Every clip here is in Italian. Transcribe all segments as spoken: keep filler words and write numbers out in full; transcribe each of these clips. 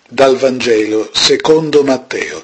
Dal Vangelo secondo Matteo.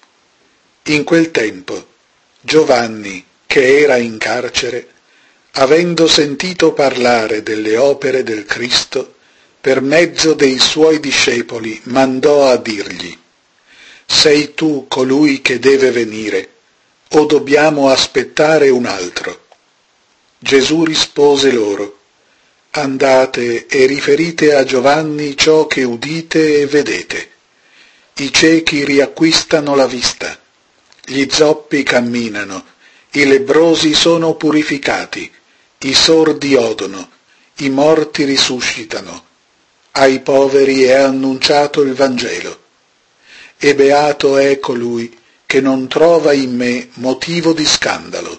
In quel tempo Giovanni, che era in carcere, avendo sentito parlare delle opere del Cristo, per mezzo dei suoi discepoli mandò a dirgli: «Sei tu colui che deve venire, o dobbiamo aspettare un altro?» Gesù rispose loro: «Andate e riferite a Giovanni ciò che udite e vedete. I ciechi riacquistano la vista, gli zoppi camminano, i lebbrosi sono purificati, i sordi odono, i morti risuscitano, ai poveri è annunciato il Vangelo. E beato è colui che non trova in me motivo di scandalo».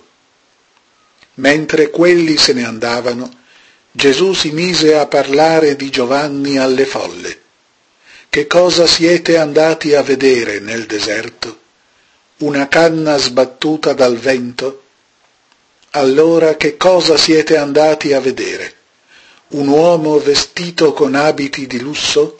Mentre quelli se ne andavano, Gesù si mise a parlare di Giovanni alle folle. «Che cosa siete andati a vedere nel deserto? Una canna sbattuta dal vento? Allora che cosa siete andati a vedere? Un uomo vestito con abiti di lusso?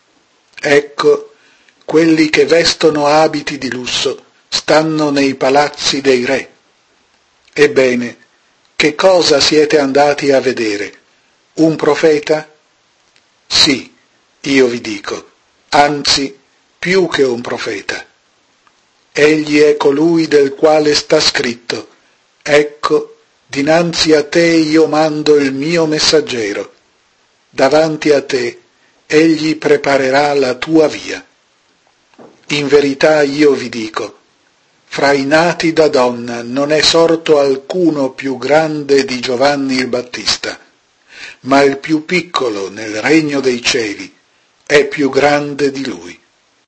Ecco, quelli che vestono abiti di lusso stanno nei palazzi dei re. Ebbene, che cosa siete andati a vedere? Un profeta? Sì, io vi dico, anzi, più che un profeta. Egli è colui del quale sta scritto: «Ecco, dinanzi a te io mando il mio messaggero. Davanti a te egli preparerà la tua via». In verità io vi dico, fra i nati da donna non è sorto alcuno più grande di Giovanni il Battista, ma il più piccolo nel regno dei cieli è più grande di lui.